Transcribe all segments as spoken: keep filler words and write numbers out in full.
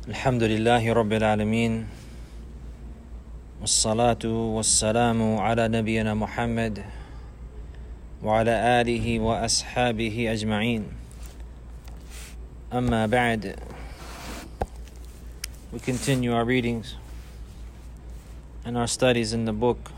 الحمد لله رب العالمين والصلاة والسلام على نبينا محمد وعلى آله وأصحابه أجمعين. أما بعد, we continue our readings and our studies in the book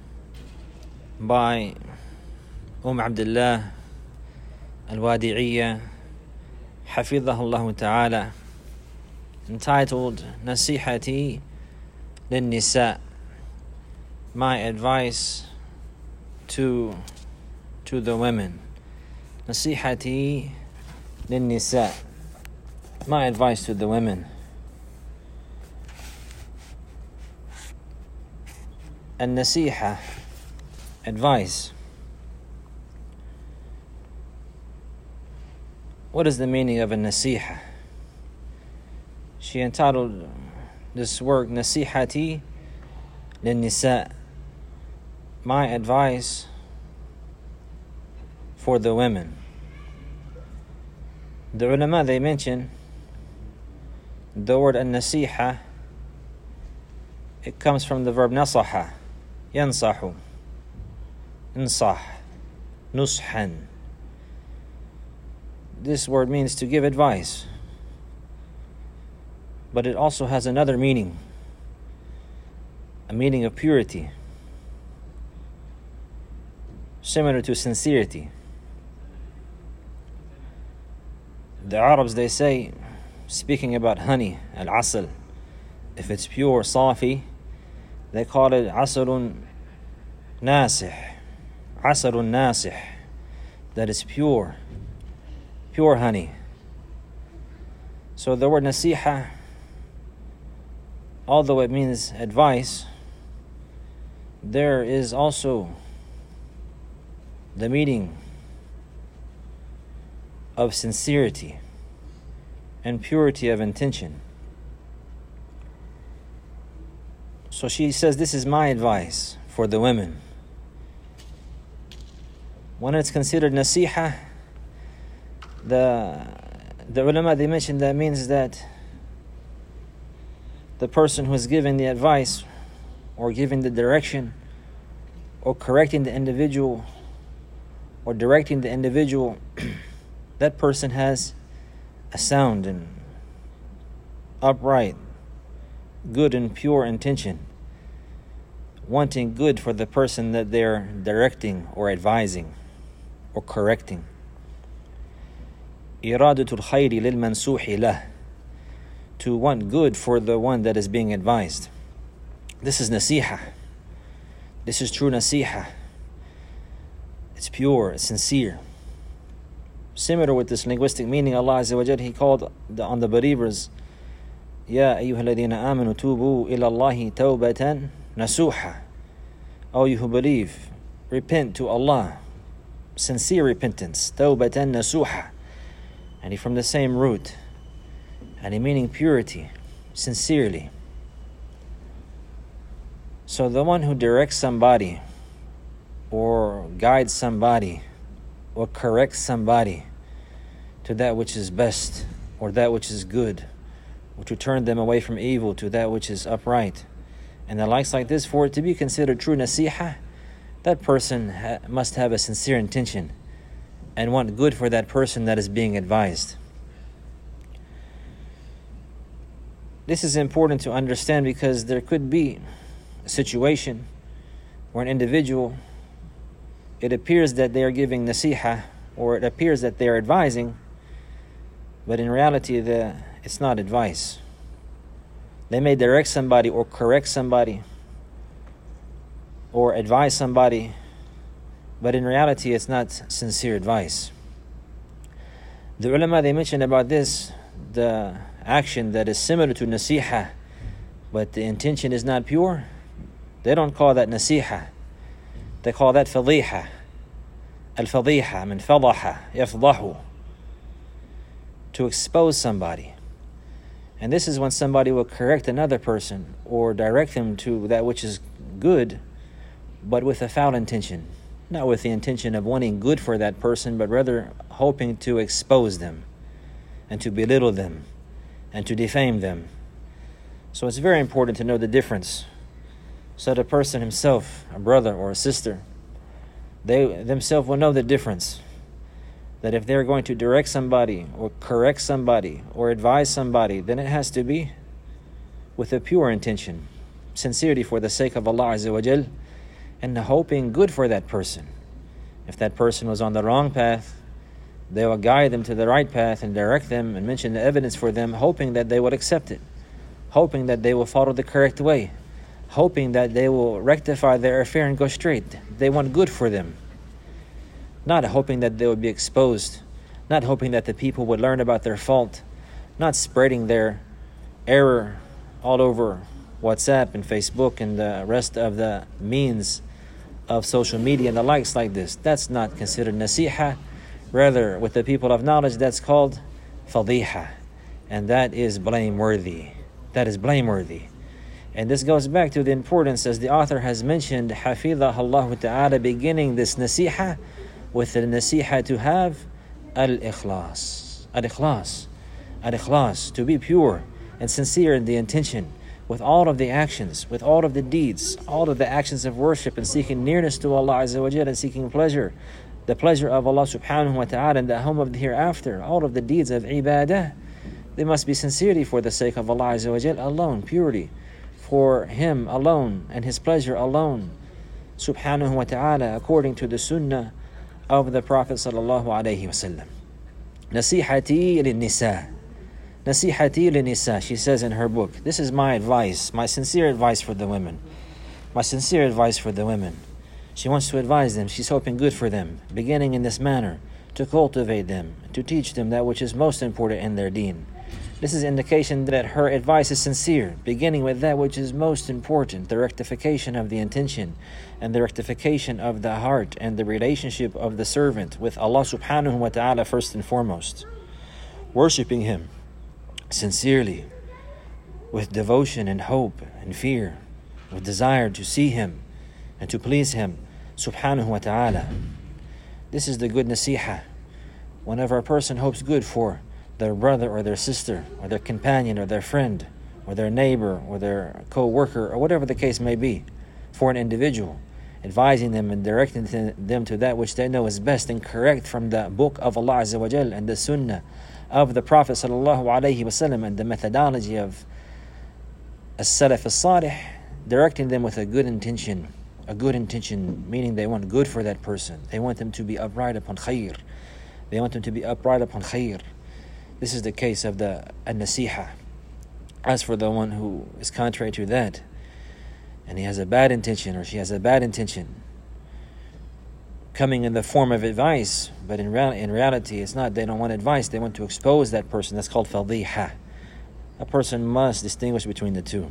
by Umm Abdullah Al-Wadi'iyya حفظها الله تعالى, entitled Nasihati lin-Nisa, my advice to to the women. Nasihati lin-Nisa, my advice to the women. An-Nasiha, advice. What is the meaning of a nasiha? She entitled this work Nasihati lin-Nisa, my advice for the women. The ulama, they mention the word an-nasiha, it comes from the verb nasaha, yansahu, insah, nushan. This word means to give advice, but it also has another meaning, a meaning of purity, similar to sincerity. The Arabs, they say, speaking about honey, al-asal, if it's pure, safi, they call it asalun nasih, asalun nasih, that is pure, pure honey. So the word nasiha, although it means advice, there is also the meaning of sincerity and purity of intention. So she says, this is my advice for the women. When it's considered nasiha, the the ulama, they mentioned that means that the person who is giving the advice or giving the direction or correcting the individual or directing the individual, that person has a sound and upright, good and pure intention, wanting good for the person that they're directing or advising or correcting. Iradatul khayri lil mansuhi lah, to want good for the one that is being advised. This is nasiha. This is true nasiha. It's pure, it's sincere. Similar with this linguistic meaning, Allah Azza wa Jal, He called the, on the believers, Ya ayyuha alladhina amanu tubu ila Allahi tawbatan nasuha. O you who believe, repent to Allah, sincere repentance, tawbatan nasuha. And he from the same root, and he meaning purity, sincerely. So the one who directs somebody, or guides somebody, or corrects somebody to that which is best, or that which is good, or to turn them away from evil to that which is upright, and the likes like this, for it to be considered true nasiha, that person ha- must have a sincere intention and want good for that person that is being advised. This is important to understand because there could be a situation where an individual, it appears that they are giving nasiha, or it appears that they are advising, but in reality the, it's not advice. They may direct somebody or correct somebody or advise somebody, but in reality it's not sincere advice. The ulama, they mentioned about this, the action that is similar to nasiha, but the intention is not pure, they don't call that nasiha. They call that fadiha. Al-fadiha min fadaha, yafdahu, to expose somebody. And this is when somebody will correct another person or direct them to that which is good, but with a foul intention. Not with the intention of wanting good for that person, but rather hoping to expose them and to belittle them and to defame them So it's very important to know the difference. So the person himself, a brother or a sister, they themselves will know the difference. That if they're going to direct somebody or correct somebody or advise somebody, then it has to be with a pure intention, sincerity for the sake of Allah Azza wa Jal, and hoping good for that person. If that person was on the wrong path, they will guide them to the right path and direct them and mention the evidence for them, hoping that they would accept it, hoping that they will follow the correct way, hoping that they will rectify their affair and go straight. They want good for them. Not hoping that they would be exposed, not hoping that the people would learn about their fault, not spreading their error all over WhatsApp and Facebook and the rest of the means of social media and the likes like this. That's not considered nasiha. Rather, with the people of knowledge, that's called fadiha, and that is blameworthy. That is blameworthy. And this goes back to the importance, as the author has mentioned, Hafidhah Allah Ta'ala, beginning this nasiha with the nasiha to have al-ikhlas. Al-ikhlas. Al-ikhlas, to be pure and sincere in the intention, with all of the actions, with all of the deeds, all of the actions of worship and seeking nearness to Allah Azza wa Jalla and seeking pleasure, the pleasure of Allah subhanahu wa ta'ala and the home of the hereafter, all of the deeds of ibadah, they must be sincerity for the sake of Allah Azza wa Jalla alone, purity for Him alone and His pleasure alone, subhanahu wa ta'ala, according to the sunnah of the Prophet sallallahu alayhi wa sallam. Nasihati lin-nisa. Nasihati lin-nisa, she says in her book, this is my advice, my sincere advice for the women. My sincere advice for the women. She wants to advise them, she's hoping good for them, beginning in this manner, to cultivate them, to teach them that which is most important in their deen. This is indication that her advice is sincere, beginning with that which is most important, the rectification of the intention, and the rectification of the heart, and the relationship of the servant with Allah subhanahu wa ta'ala first and foremost. Worshipping Him sincerely, with devotion and hope and fear, with desire to see Him and to please Him subhanahu wa ta'ala. This is the good nasiha. Whenever a person hopes good for their brother or their sister or their companion or their friend or their neighbor or their co-worker or whatever the case may be, for an individual, advising them and directing them to that which they know is best and correct from the book of Allah Azza wa Jal and the sunnah of the Prophet sallallahu alayhi wa sallam and the methodology of as-salaf as-salih, directing them with a good intention. A good intention, meaning they want good for that person. They want them to be upright upon khair. They want them to be upright upon khair. This is the case of the an-nasiha. As for the one who is contrary to that, and he has a bad intention or she has a bad intention, coming in the form of advice, but in, real, in reality it's not, they don't want advice, they want to expose that person. That's called fadiha. A person must distinguish between the two.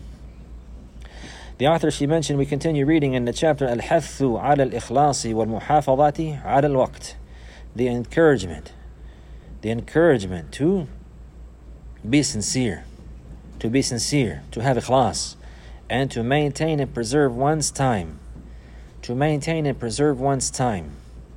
The author, she mentioned, we continue reading in the chapter, Al-Hathu ala al-Ikhlasi wal-Muhafadati ala al-Waqt. The encouragement, the encouragement to be sincere, to be sincere, to have ikhlas, and to maintain and preserve one's time. To maintain and preserve one's time.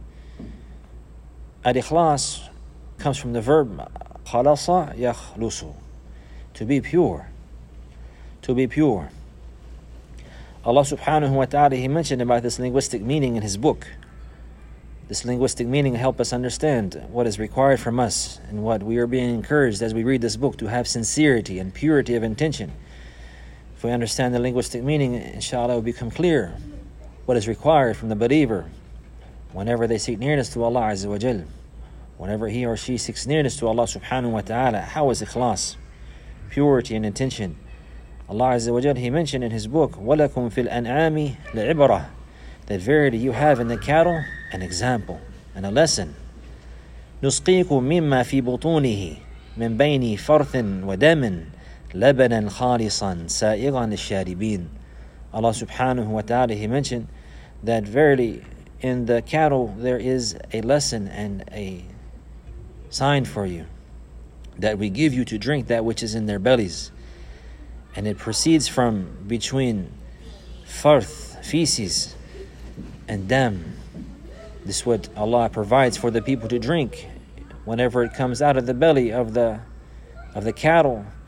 Al-Ikhlas comes from the verb khalasa yakhlusu, to be pure, to be pure. Allah subhanahu wa ta'ala, He mentioned about this linguistic meaning in His book. This linguistic meaning help us understand what is required from us and what we are being encouraged as we read this book, to have sincerity and purity of intention. If we understand the linguistic meaning, inshallah, it will become clear what is required from the believer whenever they seek nearness to Allah Azza wa Jal. Whenever he or she seeks nearness to Allah subhanahu wa ta'ala, how is ikhlas? Purity and intention. Allah Azza wa Jal, He mentioned in His book, وَلَكُمْ فِي الْأَنْعَامِ لَعِبْرَةً, that verily you have in the cattle an example and a lesson. نُسْقِيكُم مِّمَّا فِي بُطُونِهِ مِن بَيْنِ فَرْثٍ وَدَمٍ لَبَنًا خَالِصًا سَائِغًا لِلشَّارِبِينَ. Allah subhanahu wa ta'ala, He mentioned that verily in the cattle there is a lesson and a sign for you, that we give you to drink that which is in their bellies. And it proceeds from between farth, feces, and dam. This is what Allah provides for the people to drink whenever it comes out of the belly of the of the cattle.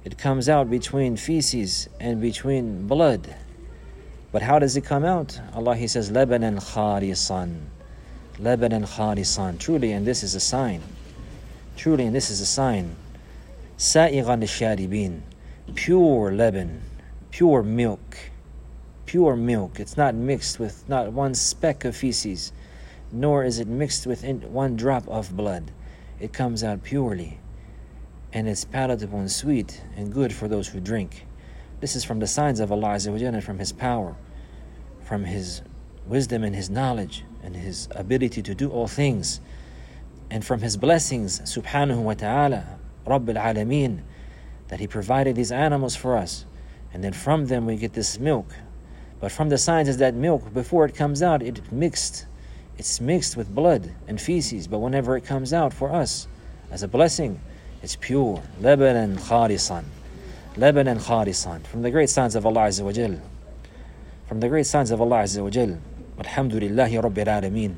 It comes out between feces and between blood. But how does it come out? Allah, He says, لَبَنًا خَالِصًا لَبَنًا خَالِصًا. Truly, and this is a sign. Truly, and this is a sign. سَائِغًا لِلشَّارِبِينَ. Pure leban, pure milk. Pure milk. It's not mixed with not one speck of feces, nor is it mixed with one drop of blood. It comes out purely, and it's palatable and sweet and good for those who drink. This is from the signs of Allah Azza wa Jalla, and from His power, from His wisdom and His knowledge and His ability to do all things, and from His blessings, subhanahu wa ta'ala, Rabbil Alameen, that He provided these animals for us, and then from them we get this milk. But from the signs is that milk, before it comes out, it mixed, it's mixed with blood and feces, but whenever it comes out for us as a blessing, it's pure. لَبَنًا خَالِصًا لَبَنًا خَالِصًا. From the great signs of Allah Azza wa Jal. From the great signs of Allah Azza wa Jal. Alhamdulillahi Rabbil Alameen.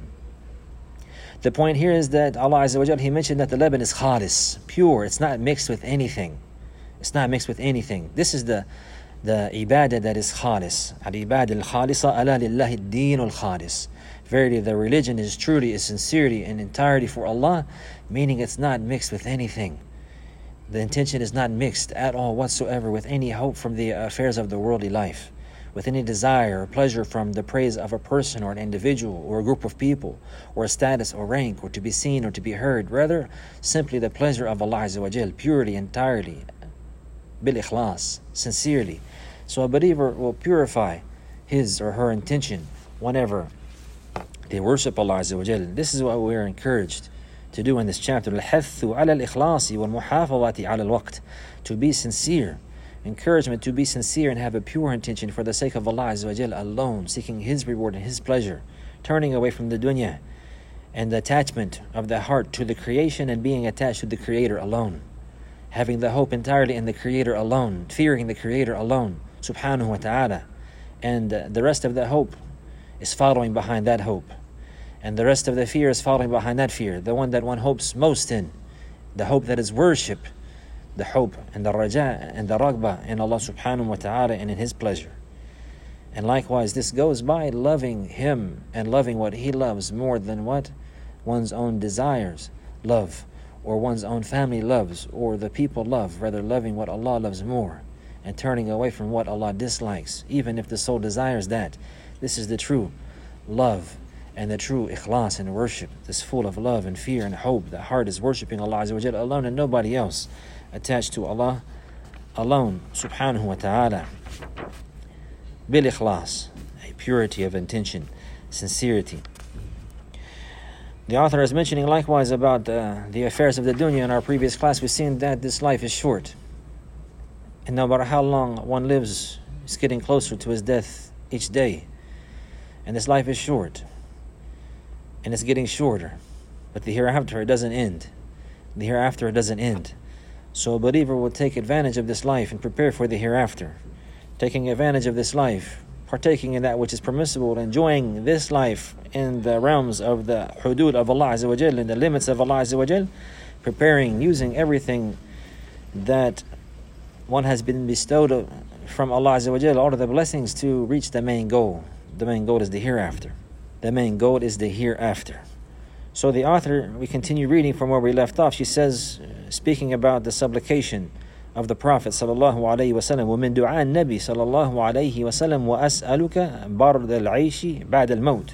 The point here is that Allah Azza wa Jal, He mentioned that the leban is khalis, pure. It's not mixed with anything. It's not mixed with anything. This is the the ibadah that is khalis. Al-ibadah al-khalisa ala lillahi ad-din al-khalis. Verily, the religion is truly, is sincerity and entirety for Allah, meaning it's not mixed with anything. The intention is not mixed at all whatsoever with any hope from the affairs of the worldly life, with any desire or pleasure from the praise of a person or an individual or a group of people, or a status or rank, or to be seen or to be heard. Rather, simply the pleasure of Allah Azza wa Jal, purely, entirely, bil-ikhlas, sincerely. So a believer will purify his or her intention whenever they worship Allah Azza wa Jal. This is what we are encouraged to do in this chapter. الحث على الإخلاص والمحافظة على الوقت. To be sincere. Encouragement to be sincere and have a pure intention for the sake of Allah Azza wa Jal alone, seeking His reward and His pleasure, turning away from the dunya and the attachment of the heart to the creation and being attached to the Creator alone, having the hope entirely in the Creator alone, fearing the Creator alone, subhanahu wa ta'ala, and uh, the rest of the hope is following behind that hope, and the rest of the fear is following behind that fear, the one that one hopes most in, the hope that is worship, the hope and the raja and the ragba in Allah subhanahu wa ta'ala and in His pleasure. And likewise, this goes by loving Him and loving what He loves more than what one's own desires love, or one's own family loves, or the people love, rather loving what Allah loves more and turning away from what Allah dislikes, even if the soul desires that. This is the true love and the true ikhlas and worship. This full of love and fear and hope. The heart is worshipping Allah Azza wa Jalla alone and nobody else, attached to Allah alone, subhanahu wa ta'ala. Bil ikhlas, a purity of intention, sincerity. The author is mentioning likewise about uh, the affairs of the dunya. In our previous class, we've seen that this life is short. And no matter how long one lives, it's getting closer to his death each day. And this life is short. And it's getting shorter. But the hereafter, it doesn't end. The hereafter, it doesn't end. So a believer will take advantage of this life and prepare for the hereafter. Taking advantage of this life, partaking in that which is permissible, enjoying this life in the realms of the hudud of Allah Azza wa Jal, in the limits of Allah Azza wa Jal, preparing, using everything that one has been bestowed from Allah Azza wa Jal, all of the blessings, to reach the main goal. The main goal is the hereafter. The main goal is the hereafter. So the author, we continue reading from where we left off. She says, speaking about the supplication of the Prophet sallallahu alaihi wasallam, ومن دعاء النبي صلى الله عليه وسلم وأسألك برد العيش بعد الموت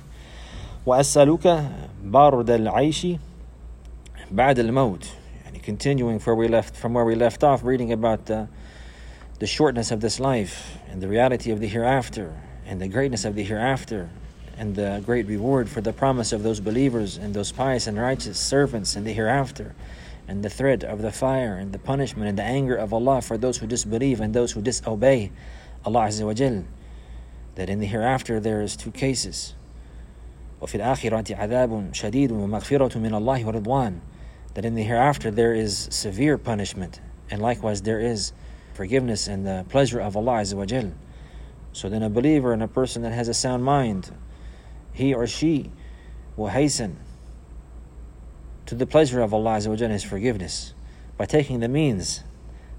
وأسألك برد العيش بعد الموت. And continuing from where we left from where we left off, reading about the the shortness of this life and the reality of the hereafter and the greatness of the hereafter and the great reward for the promise of those believers and those pious and righteous servants in the hereafter, and the threat of the fire and the punishment and the anger of Allah for those who disbelieve and those who disobey Allah Azza wa Jal. That in the hereafter there is two cases. وَفِي الْآخِرَةِ عَذَابٌ شَدِيدٌ وَمَغْفِرَةٌ مِنَ اللَّهِ وَرِضْوَانٌ. That in the hereafter there is severe punishment, and likewise there is forgiveness and the pleasure of Allah Azza wa Jal. So then a believer and a person that has a sound mind, he or she will hasten to the pleasure of Allah Azza wa Jalla and His forgiveness by taking the means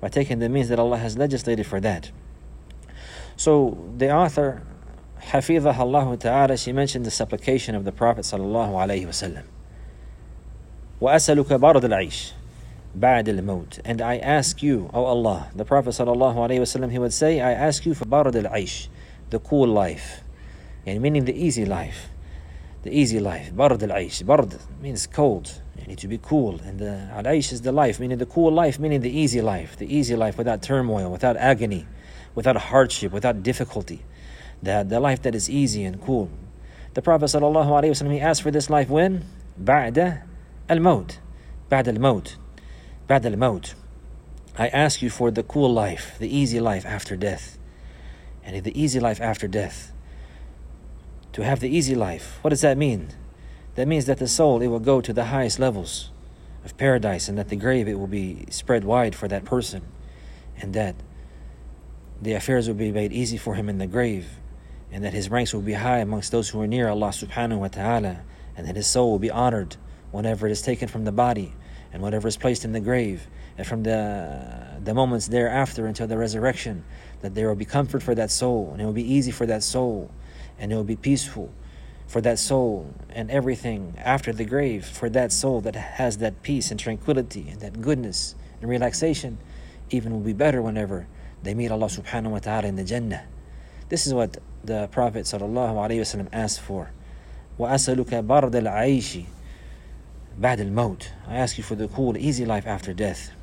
by taking the means that Allah has legislated for that. So the author, Hafidhah Allah Ta'ala, she mentioned the supplication of the Prophet Sallallahu Alaihi Wasallam. وَأَسَلُكَ بَرْدَ الْعَيْشِ بَعْدَ الْمَوْتِ. And I ask you, O Allah, the Prophet Sallallahu Alaihi Wasallam, he would say, I ask you for بَرْدَ الْعَيْشِ, the cool life, and meaning the easy life. The easy life, بَرْدَ الْعَيْشِ. Bard means cold, you need to be cool. And the al-aish is the life, meaning the cool life, meaning the easy life. The easy life without turmoil, without agony, without hardship, without difficulty. The, the life that is easy and cool. The Prophet Sallallahu Alaihi Wasallam, he asked for this life when? بَعْدَ الْمَوْتِ. بَعْدَ الْمَوْتِ. بَعْدَ الْمَوْتِ. I ask you for the cool life, the easy life after death. And the easy life after death. To have the easy life, what does that mean? That means that the soul, it will go to the highest levels of paradise, and that the grave, it will be spread wide for that person, and that the affairs will be made easy for him in the grave, and that his ranks will be high amongst those who are near Allah subhanahu wa ta'ala, and that his soul will be honored whenever it is taken from the body, and whatever is placed in the grave, and from the the moments thereafter until the resurrection, that there will be comfort for that soul, and it will be easy for that soul, and it will be peaceful for that soul, and everything after the grave for that soul that has that peace and tranquility and that goodness and relaxation, even will be better whenever they meet Allah subhanahu wa ta'ala in the Jannah. This is what the Prophet sallallahu alaihi wasallam asked for. وَأَسَلُكَ بَرْدَ الْعَيْشِ بَعْدَ الْمَوْتِ. I ask you for the cool, easy life after death.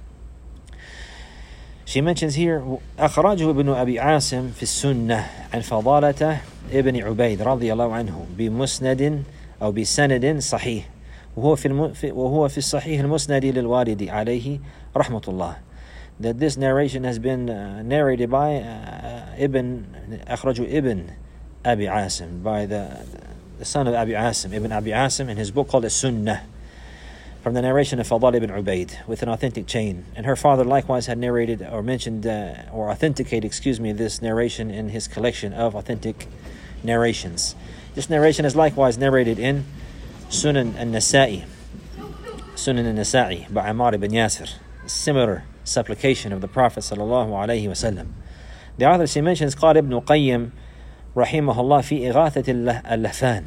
She mentions here, أخرجه ابن أبي عاصم في السنة عن فضالة ابن عبيد رضي الله عنه بمسند أو بسند صحيح وهو في الم... وهو في الصحيح المسند للوالد عليه رحمة الله. That this narration has been uh, narrated by uh, Ibn أخرجه Ibn Abi Asim, by the, the son of Abi Asim, Ibn Abi Asim, in his book called As-Sunnah, from the narration of Fadal ibn Ubaid, with an authentic chain. And her father likewise had narrated or mentioned uh, or authenticated, excuse me, this narration in his collection of authentic narrations. This narration is likewise narrated in Sunan al-Nasa'i, Sunan al-Nasa'i by Ammar ibn Yasir, a similar supplication of the Prophet sallallahu alaihi wasallam. The author, she mentions, قال ابن قيم رحمه الله في إغاثة اللهفان,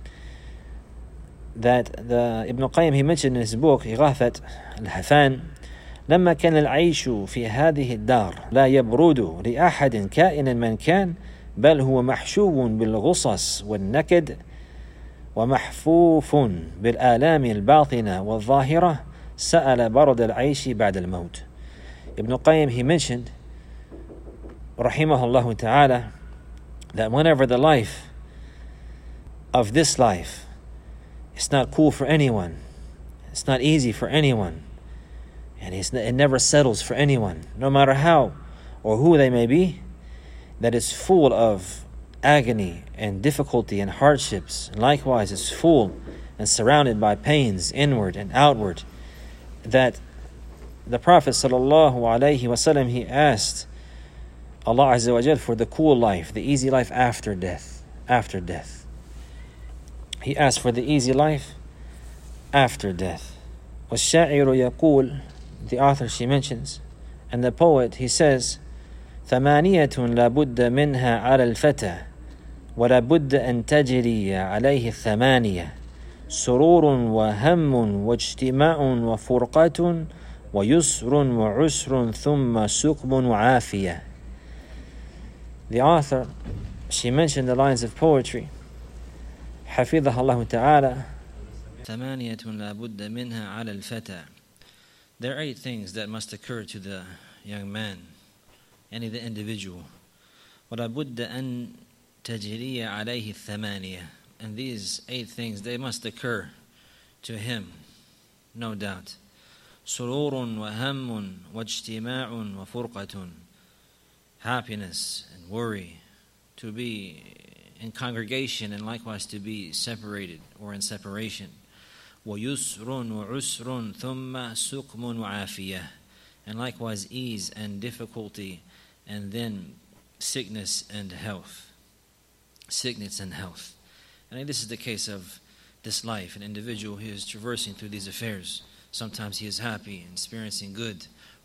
that the Ibn Qayyim, he mentioned in his book إغاثة اللهفان, لما كان العيش في هذه الدار لا يبرد لأحد كائنا من كان بل هو محشو بالغصص والنكد ومحفوف بالآلام الباطنة والظاهرة سأل برد العيش بعد الموت. Ibn Qayyim, he mentioned rahimahullah ta'ala, that whenever the life of this life, it's not cool for anyone, it's not easy for anyone, and it's, it never settles for anyone, no matter how or who they may be, that is full of agony and difficulty and hardships, and likewise is full and surrounded by pains inward and outward, that the Prophet sallallahu alaihi wasallam, he asked Allah Azza wa Jal for the cool life, the easy life after death, after death. He asked for the easy life after death. وَالشَّاعِرُ يَقُول, the author, she mentions, and the poet, he says, ثمانية لابد منها على الفتى ولا بد أن تجري عليه الثمانية سرور وهم واجتماع وفرقة ويسر وعسر ثم سقم وعافية. The author, she mentioned the lines of poetry, حفظها الله تعالى, ثمانية لابد منها على الفتى. There are eight things that must occur to the young man, any the individual. ولا بد أن تجري عليه الثمانية. And these eight things, they must occur to him, no doubt. سرور وهم واجتماع وفرقة. Happiness and worry, to be in congregation and likewise to be separated or in separation. ويسر وعسر ثم سقم وعافية. And likewise ease and difficulty, and then sickness and health. Sickness and health. And this is the case of this life. An individual who is traversing through these affairs. Sometimes he is happy and experiencing good,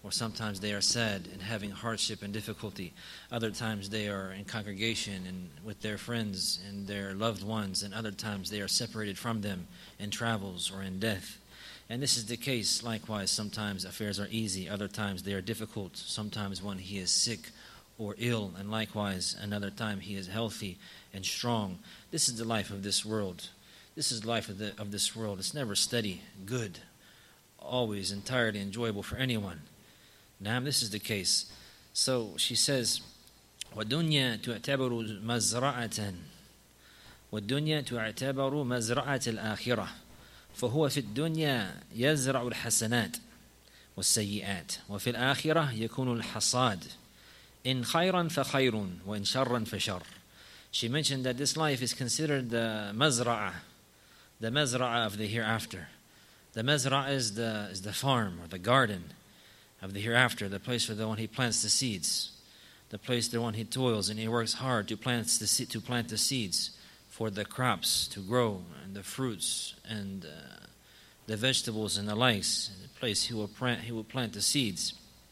or sometimes they are sad and having hardship and difficulty. Other times they are in congregation and with their friends and their loved ones, and other times they are separated from them in travels or in death. And this is the case likewise. Sometimes affairs are easy, other times they are difficult. Sometimes when he is sick or ill, and likewise another time he is healthy and strong. This is the life of this world. This is the life of, the, of this world. It's never steady, good, always entirely enjoyable for anyone. Now, this is the case. So she says, وَالدُّنْيَا تُعْتَبَرُ مَزْرَعَةً وَالدُّنْيَا تُعْتَبَرُ مَزْرَعَةَ الْآخِرَةِ فهو في الدنيا يزرع الحسنات والسيئات وفي الآخرة يكون الحصاد إن خيرا فخير وإن شرا فشر. She mentioned that this life is considered the mazra'ah, the mazra'ah of the hereafter. The mazra'ah is the, is the farm or the garden of the hereafter, the place where the one he plants the seeds, the place the one he toils and he works hard to plant the, to plant the seeds for the crops to grow and the fruits and uh, the vegetables and the likes, the place he will plant, he will plant the seeds,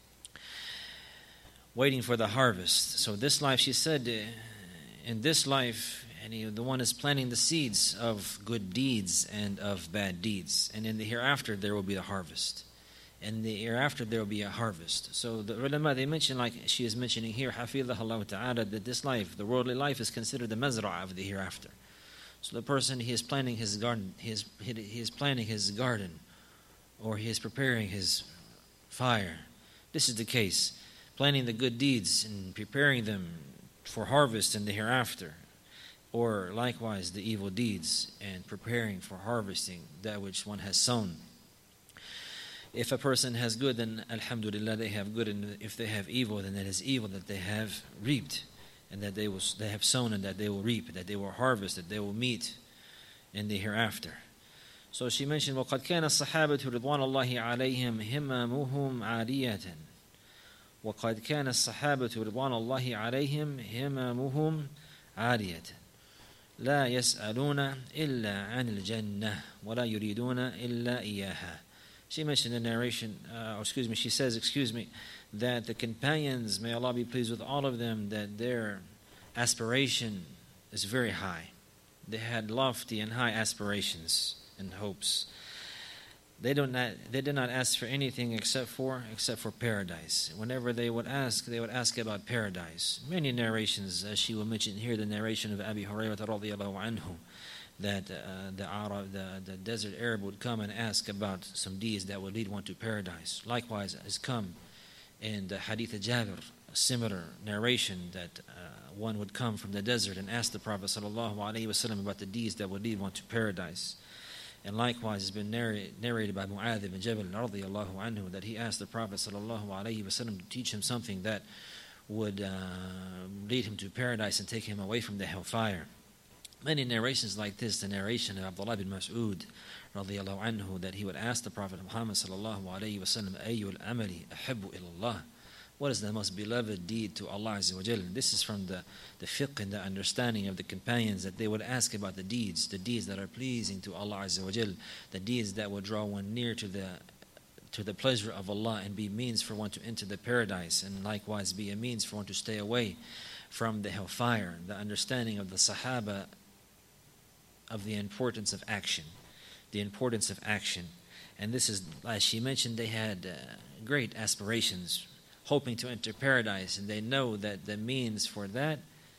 waiting for the harvest. So this life, she said, uh, in this life, and he, the one is planting the seeds of good deeds and of bad deeds. And in the hereafter, there will be a harvest. In the hereafter, there will be a harvest. So the ulama, they mention, like she is mentioning here, hafidhahullah ta'ala, that this life, the worldly life, is considered the mazra'ah of the hereafter. So the person, he is planting his garden, he is, he is planting his garden, or he is preparing his fire. This is the case. Planting the good deeds and preparing them for harvest in the hereafter, or likewise the evil deeds and preparing for harvesting that which one has sown. If a person has good, then alhamdulillah, they have good, and if they have evil, then that is evil that they have reaped, and that they will they have sown, and that they will reap, that they will harvest, that they will meet in the hereafter. So she mentioned, وَقَدْ كَانَ الصَّحَابَةُ رِضْوَانَ اللَّهِ عَلَيْهِمْ هِمَمُهُمْ عَالِيَةً وَقَدْ كَانَ الصَّحَابَةُ رِضْوَانَ اللَّهِ عَلَيْهِمْ هِمَمُهُمْ عَالِيَةً لا يسألون إلا عن الجنة ولا يريدون إلا إياها. She mentioned in the narration, uh, or excuse me, she says, excuse me, that the companions, may Allah be pleased with all of them, that their aspiration is very high. They had lofty and high aspirations and hopes. They don't not, they did not ask for anything except for except for paradise. Whenever they would ask, they would ask about paradise. Many narrations, as she will mention here, the narration of Abi Hurairah radiyallahu anhu, that uh, the Arab, the, the desert Arab would come and ask about some deeds that would lead one to paradise. Likewise, has come in the Hadith of Jabir, a similar narration that uh, one would come from the desert and ask the Prophet sallallahu alaihi wasallam about the deeds that would lead one to paradise. And likewise, it's been narrated, narrated by Mu'adh ibn Jabal radiyallahu anhu that he asked the Prophet sallallahu alaihi wasallam to teach him something that would uh, lead him to paradise and take him away from the hellfire. Many narrations like this, the narration of Abdullah bin Mas'ud radiyallahu anhu, that he would ask the Prophet Muhammad sallallahu alaihi wasallam, ayyul amali ahabbu ilallah, what is the most beloved deed to Allah Azza wa Jal? This is from the, the fiqh and the understanding of the companions, that they would ask about the deeds, the deeds that are pleasing to Allah Azza wa Jal, the deeds that would draw one near to the to the pleasure of Allah and be means for one to enter the paradise, and likewise be a means for one to stay away from the hellfire. The understanding of the Sahaba of the importance of action, the importance of action. And this is, as she mentioned, they had uh, great aspirations, hoping to enter paradise, and they know that the means for that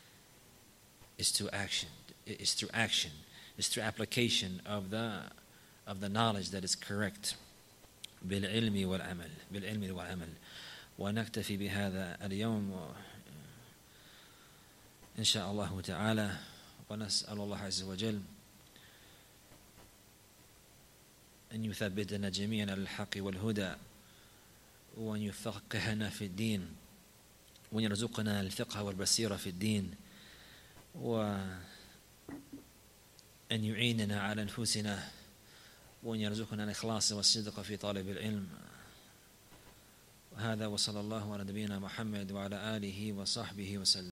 is to action, is through action, is through application of the of the knowledge that is correct. بالعلم والعمل بالعلم والعمل ونكتفي بهذا اليوم إن شاء الله تعالى ونسأل الله عز وجل أن يثبتنا جميعا على الحق والهدى وأن يفقهنا في الدين وأن يرزقنا الفقه والبصيرة في الدين وأن يعيننا على أنفسنا وأن يرزقنا الإخلاص والصدق في طالب العلم. هذا وصلى الله على نبينا محمد وعلى آله وصحبه وسلم.